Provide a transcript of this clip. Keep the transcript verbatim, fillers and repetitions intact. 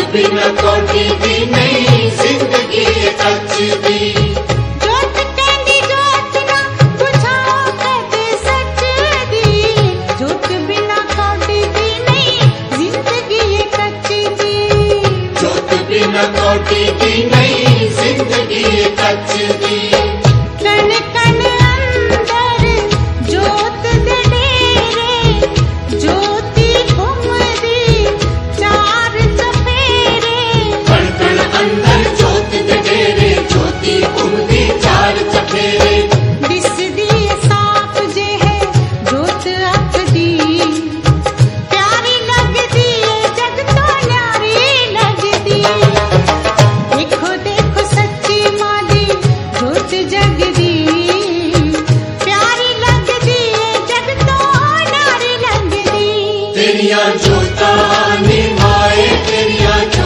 बिना कोटी दी नहीं जिंदगी कच दी। जोत कहंदी जोत ना बुझाओ कहते सच दी। जोत बिना कोटी दी नहीं जिंदगी कच दी। जोत बिना कोटी दी नहीं जिंदगी कच दी। कण कण अंदर जोत दे डेरे ज्योति घुमदी चार चफेरे। कण कण अंदर जोत दे डेरे ज्योति घुमदी चार चफेरे। दिसदी साफ जे है जोत अख दी। प्यारी लगदी जग तो न्यारी लगदी। देखो देखो सच्ची मां दी जोत जगदी। प्यारी लगदी जग तो न्यारी लगदी। तेरिया जोता ने माए तेरिया